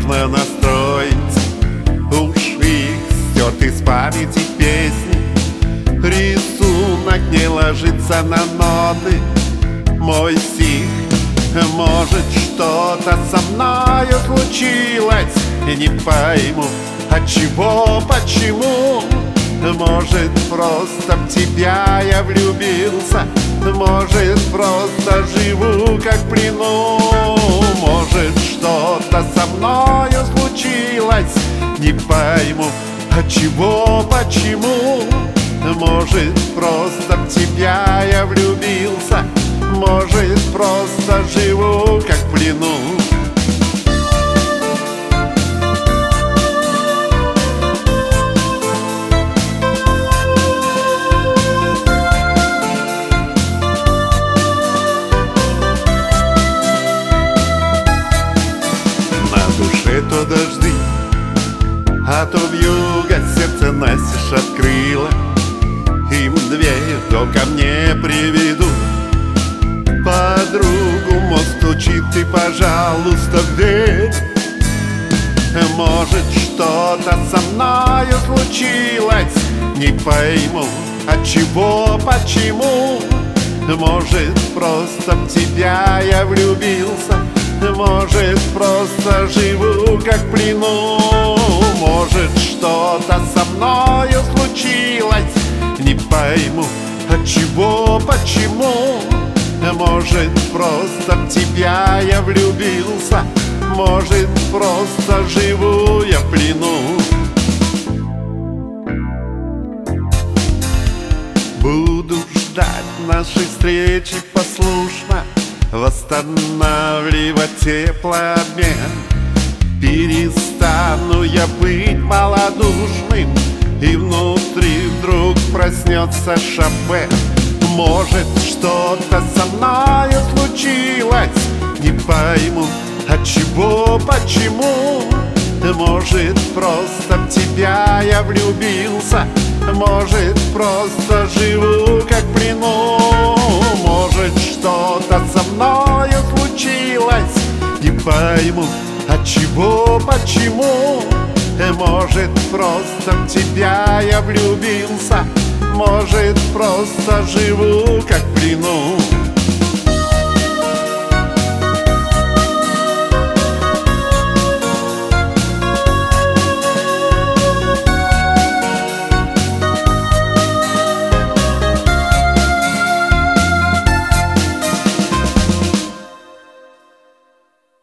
можно настроить. Уж их стерт из памяти песни, рисунок не ложится на ноты. Мой стих, может, что-то со мною случилось, и не пойму, от чего, почему. Может, просто в тебя я влюбился, может, просто живу как в плену. Может, что-то со мною случилось, не пойму, от чего, почему. Может, просто в тебя я влюбился, может, просто живу как в плену. То дожди, а то вьюга сердце настежь открыла. Им дверь то ко мне приведу. Подругу мост стучит, и, пожалуйста, верь. Может, что-то со мною случилось, не пойму, от чего, почему. Может, просто в тебя я влюбился, может, просто живу как в плену. Может, что-то со мною случилось, не пойму, от чего, почему. Может, просто в тебя я влюбился, может, просто живу я в плену. Буду ждать нашей встречи послушно, восстанавливать теплообмен. Перестану я быть малодушным, и внутри вдруг проснется Шопен. Может, что-то со мною случилось, не пойму, от чего, почему. Может, просто в тебя я влюбился, может, просто живу как в плену. Может, что-то со мною случилось, не пойму, от чего, почему. Может, просто в тебя я влюбился, может, просто живу как в плену.